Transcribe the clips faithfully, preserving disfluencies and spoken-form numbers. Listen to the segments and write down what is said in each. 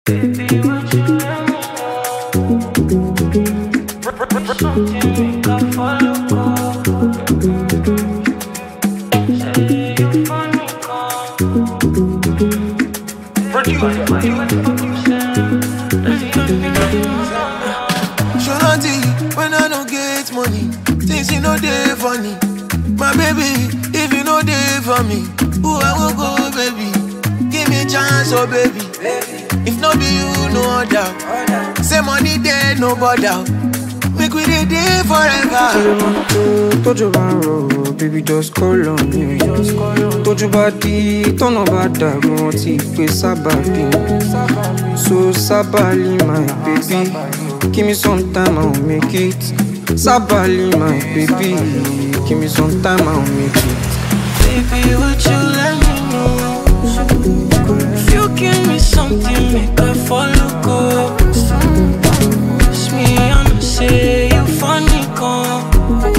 Baby, would you let me know? Something make I follow go. Say you funny come. Produce, why you at fucking sound? That's the only thing I know. Shorty, when I don't get money, things you know they funny. My baby, if you know they for me, who I will go, baby? Give me a chance, oh baby. If not be you, no doubt. Say money there, no bother. Make we dey day forever. Told you about road, baby, just call on me. Told you about the turn about that, we want to play Sabali. So Sabali, my baby, give me some time, I'll make it. Sabali, my baby, give me some time, I'll make it. Baby, would you let me know? If you give me something, make I follow go. It's me, I'ma say you funny come.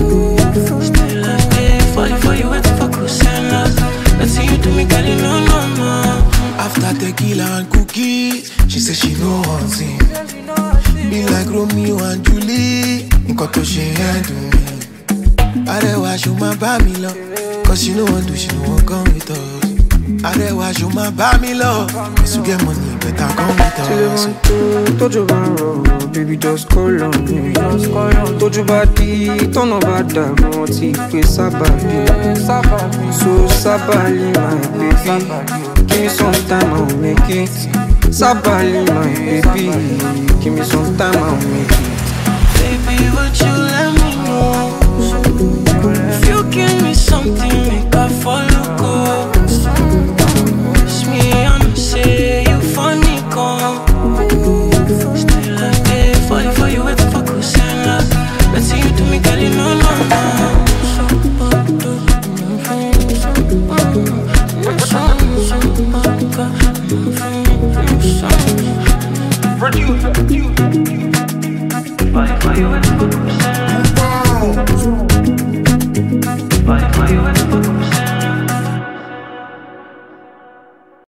Still I stay falling for you, wait for Kusana. Let's see you do me, girl, you know no more. After tequila and cookies, she said she know one thing. Be like Romeo and Julie, nǹkan tó ṣe yẹn dùn mí. Arẹwà ṣo máa bá mi lọ, cause she no wan do, she no wan come with us. Arẹwà ṣo máa bá mi lọ, cause you get money, better come with us. Told you about road, baby, just call on me. Told you about the turn about that, we want to play Sabali. So Sabali, my baby, give me some time, I'll make it. Sabali, my baby, give me some time, I'll make it. Baby, would you let me know? If you give me something, make I follow go. It's me, I'ma say you funny come. Still I stay falling for you, waiting for Kusana. Let's see you do me, girl, you know no more. Produce, produce. Falling for you, waiting for Kusana.